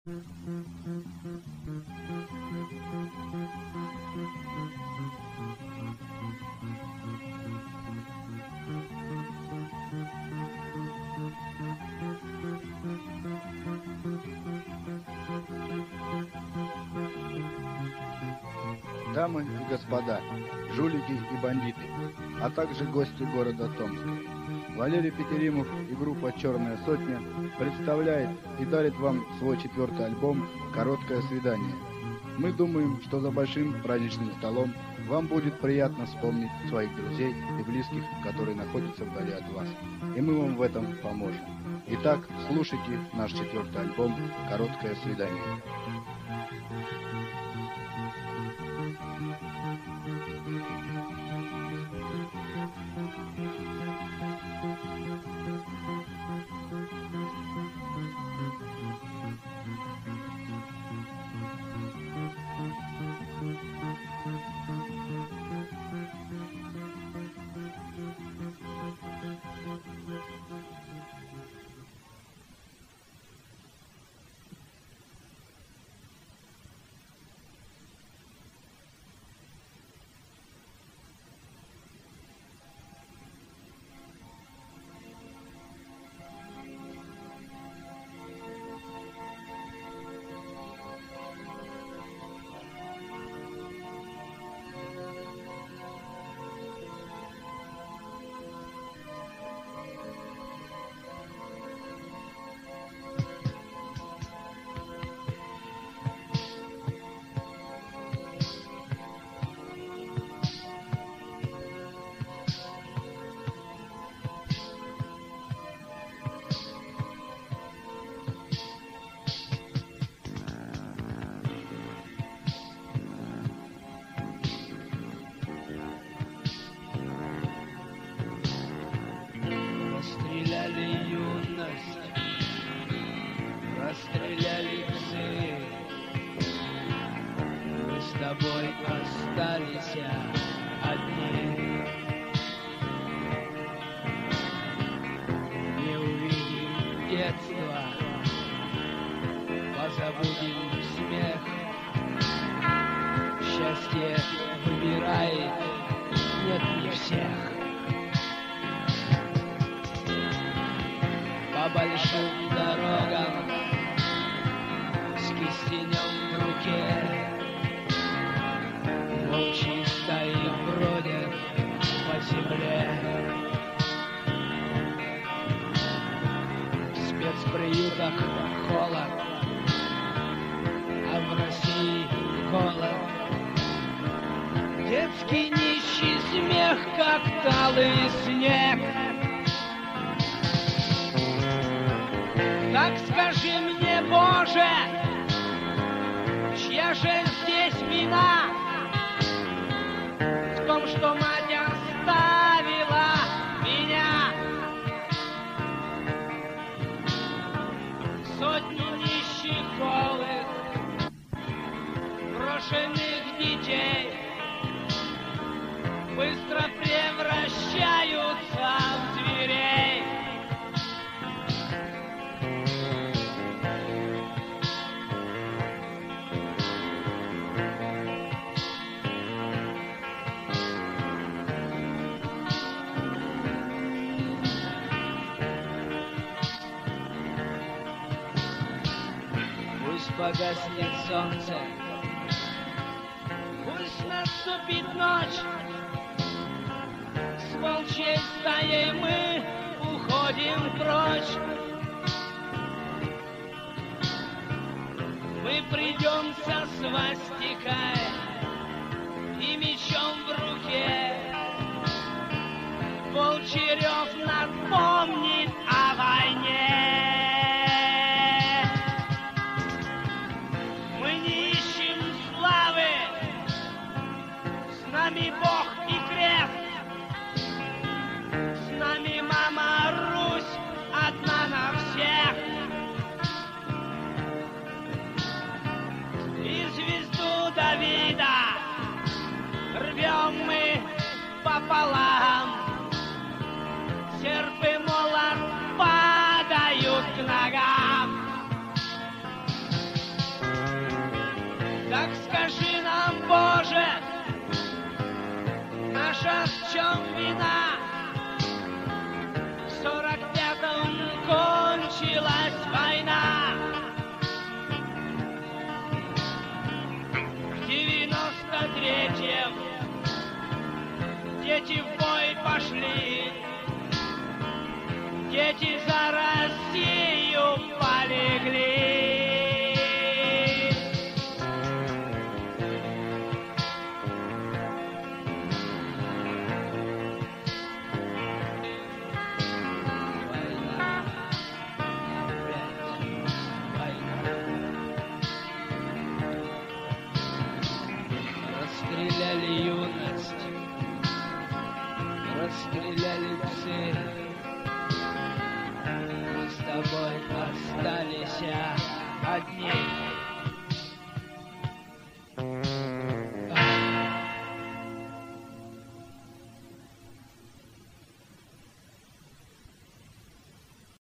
Дамы и господа, жулики и бандиты, а также гости города Томска. Валерий Петеримов и группа «Черная сотня» представляет и дарит вам свой 4-й альбом «Короткое свидание». Мы думаем, что за большим праздничным столом вам будет приятно вспомнить своих друзей и близких, которые находятся вдали от вас. И мы вам в этом поможем. Итак, слушайте наш 4-й альбом «Короткое свидание». Расстреляли псы, мы с тобой остались одни. Не увидим детства, позабудем смех. Счастье выбирает, нет, не всех. По большим дорогам с кистенем в руке волчьи стаи бродят по земле. В спецприютах холод, а в России голод. Детский нищий смех, как талый снег. Так скажи мне, Боже, чья же здесь вина в том, что мать оставила меня? Сотни нищих голых, брошенных детей быстро превращаются в зверей. Погаснет солнце, пусть наступит ночь, с волчьей стаей мы уходим прочь. Мы придем со свастикой и мечом в руке. Волчий рев напомнит о войне. С нами Бог и крест, с нами мама Русь, одна на всех. И звезду Давида рвем мы пополам, серп и молот падают к ногам. дети за